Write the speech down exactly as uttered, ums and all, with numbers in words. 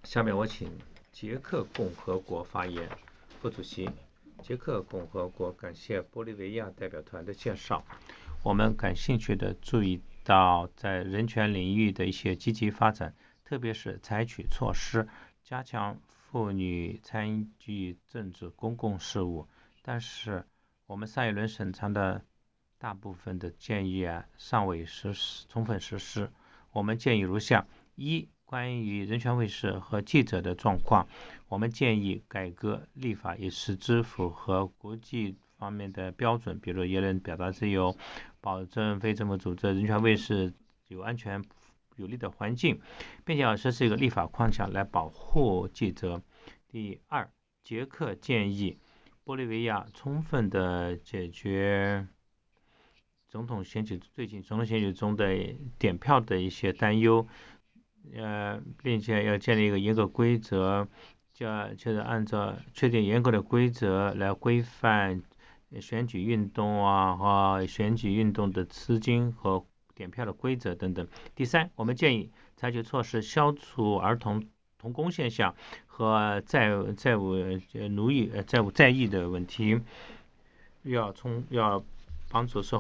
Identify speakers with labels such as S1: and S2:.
S1: 下面我请捷克共和国发言。副主席，捷克共和国感谢玻利维亚代表团的介绍。我们感兴趣地注意到在人权领域的一些积极发展，特别是采取措施加强妇女参与政治公共事务。但是我们上一轮审查的大部分的建议啊尚未实施充分实施。我们建议如下：一、关于人权卫士和记者的状况，我们建议改革立法，以使之符合国际方面的标准，比如言论表达自由，保证非政府组织人权卫士有安全有利的环境，并且要实施一个立法框架来保护记者。第二，捷克建议玻利维亚充分的解决总统选举最近总统选举中的点票的一些担忧，呃，并且要建立一个严格规则，就就是按照确定严格的规则来规范选举运动啊和选举运动的资金和点票的规则等等。第三，我们建议采取措施消除儿童童工现象和债务债务奴役债务债役的问题，要从要帮助受